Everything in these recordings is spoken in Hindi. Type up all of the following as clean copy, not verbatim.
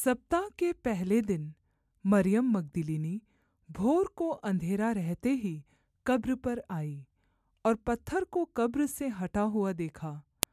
सप्ताह के पहले दिन मरियम मगदलीनी भोर को अंधेरा रहते ही कब्र पर आई और पत्थर को कब्र से हटा हुआ देखा।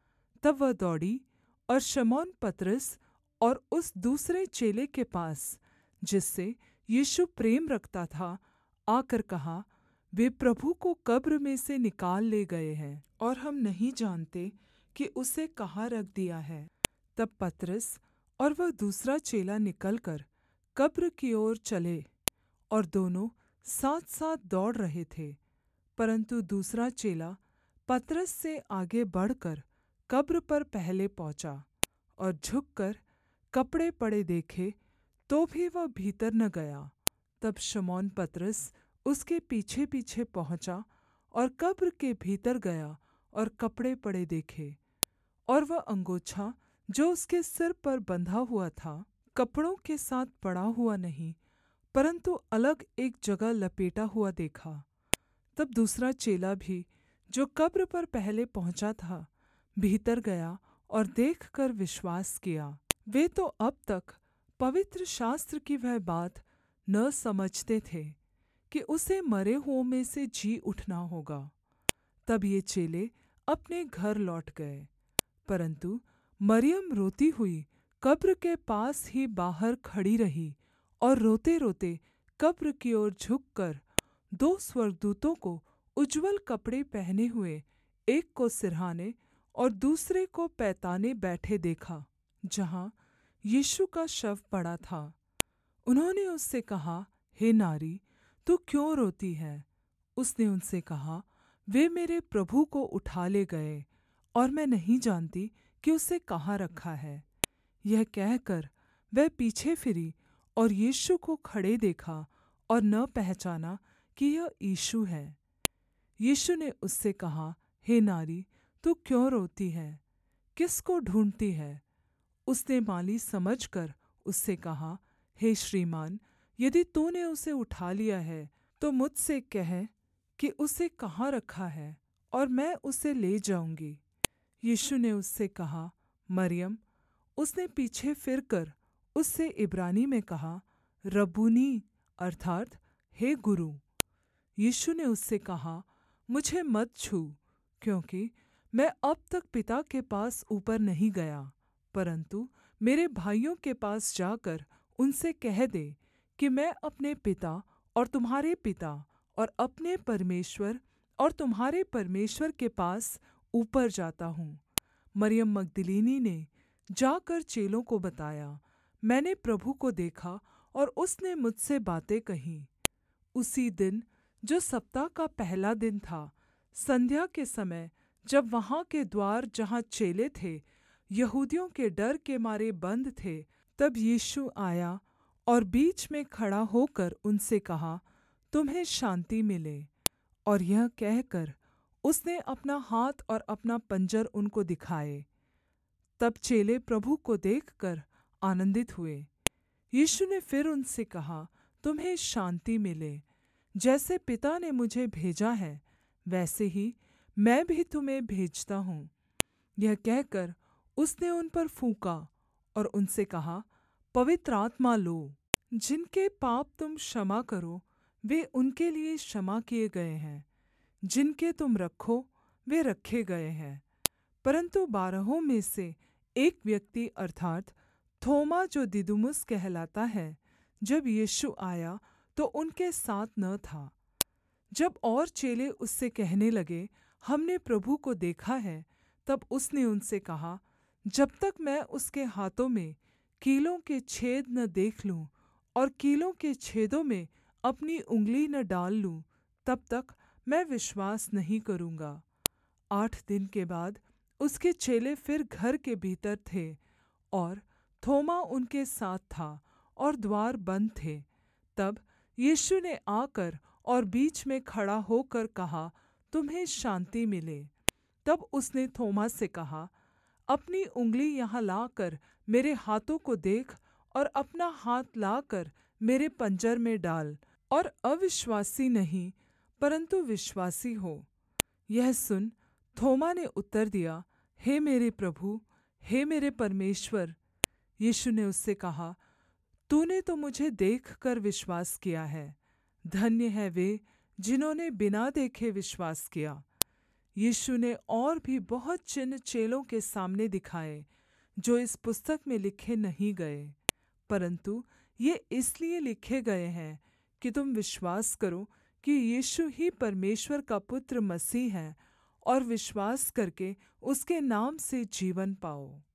तब वह दौड़ी और शमौन पतरस और उस दूसरे चेले के पास जिससे यीशु प्रेम रखता था आकर कहा, वे प्रभु को कब्र में से निकाल ले गए हैं और हम नहीं जानते कि उसे कहाँ रख दिया है। तब पतरस और वह दूसरा चेला निकलकर कब्र की ओर चले और दोनों साथ साथ दौड़ रहे थे। परन्तु दूसरा चेला पतरस से आगे बढ़कर कब्र पर पहले पहुँचा और झुककर कपड़े पड़े देखे तो भी वह भीतर न गया। तब शमौन पतरस उसके पीछे पीछे पहुँचा और कब्र के भीतर गया और कपड़े पड़े देखे, और वह अंगोछा जो उसके सिर पर बंधा हुआ था कपड़ों के साथ पड़ा हुआ नहीं, परन्तु अलग एक जगह लपेटा हुआ देखा। तब दूसरा चेला भी, जो कब्र पर पहले पहुँचा था, भीतर गया और देखकर विश्वास किया। वे तो अब तक पवित्र शास्त्र की वह बात न समझते थे कि उसे मरे हुओं में से जी उठना होगा। तब ये चेले अपने घर लौट गए, परन्तु मरियम रोती हुई कब्र के पास ही बाहर खड़ी रही और रोते-रोते कब्र की ओर झुककर दो स्वर्गदूतों को उज्ज्वल कपड़े पहने हुए, एक को सिरहाने और दूसरे को पैताने बैठे देखा, जहाँ यीशु का शव पड़ा था। उन्होंने उससे कहा, हे नारी, तू क्यों रोती है? उसने उनसे कहा, वे मेरे प्रभु को उठा ले गए और मैं नहीं जानती कि उसे कहाँ रखा है। यह कहकर वह पीछे फिरी और यीशु को खड़े देखा और न पहचाना कि यह यीशु है। यीशु ने उससे कहा, हे नारी, तू क्यों रोती है? किसको ढूँढ़ती है? उसने माली समझकर उससे कहा, हे श्रीमान, यदि तूने उसे उठा लिया है तो मुझसे कह कि उसे कहाँ रखा है और मैं उसे ले जाऊँगी। यीशु ने उससे कहा, मरियम। उसने पीछे फिरकर उससे इब्रानी में कहा, रब्बूनी, अर्थात् हे गुरु। यीशु ने उससे कहा, मुझे मत छू, क्योंकि मैं अब तक पिता के पास ऊपर नहीं गया, परन्तु मेरे भाइयों के पास जाकर उनसे कह दे कि मैं अपने पिता और तुम्हारे पिता और अपने परमेश्वर और तुम्हारे परमेश्वर के पास ऊपर जाता हूँ। मरियम मगदलीनी ने जाकर चेलों को बताया, मैंने प्रभु को देखा और उसने मुझसे बातें कहीं। उसी दिन, जो सप्ताह का पहला दिन था, संध्या के समय, जब वहाँ के द्वार जहाँ चेले थे यहूदियों के डर के मारे बन्द थे, तब यीशु आया और बीच में खड़ा होकर उनसे कहा, तुम्हें शान्ति मिले। और यह कहकर उसने अपना हाथ और अपना पंजर उनको दिखाए। तब चेले प्रभु को देखकर आनन्दित हुए। यीशु ने फिर उनसे कहा, तुम्हें शान्ति मिले। जैसे पिता ने मुझे भेजा है, वैसे ही मैं भी तुम्हें भेजता हूँ। यह कहकर उसने उन पर फूँका और उनसे कहा, पवित्र आत्मा लो। जिनके पाप तुम क्षमा करो, वे उनके लिए क्षमा किए गए हैं। जिनके तुम रखो, वे रखे गए हैं। परन्तु 12 में से एक व्यक्ति अर्थात् थोमा, जो दिदुमुस कहलाता है, जब यीशु आया तो उनके साथ न था। जब और चेले उससे कहने लगे, हमने प्रभु को देखा है, तब उसने उनसे कहा, जब तक मैं उसके हाथों में कीलों के छेद न देख लूँ और कीलों के छेदों में अपनी उँगली न डाल लूँ, तब तक मैं विश्वास नहीं करूँगा। 8 दिन के बाद उसके चेले फिर घर के भीतर थे और थोमा उनके साथ था और द्वार बन्द थे। तब यीशु ने आकर और बीच में खड़ा होकर कहा, तुम्हें शान्ति मिले। तब उसने थोमा से कहा, अपनी उँगली यहाँ लाकर मेरे हाथों को देख और अपना हाथ लाकर मेरे पंजर में डाल और अविश्वासी नहीं परन्तु विश्वासी हो। यह सुन थोमा ने उत्तर दिया, हे मेरे प्रभु, हे मेरे परमेश्वर। यीशु ने उससे कहा, तूने तो मुझे देखकर विश्वास किया है। धन्य है वे जिन्होंने बिना देखे विश्वास किया। यीशु ने और भी बहुत चिन्ह चेलों के सामने दिखाए, जो इस पुस्तक में लिखे नहीं गए, परन्तु ये इसलिए लिखे गए हैं कि तुम विश्वास करो कि यीशु ही परमेश्वर का पुत्र मसीह है, और विश्वास करके उसके नाम से जीवन पाओ।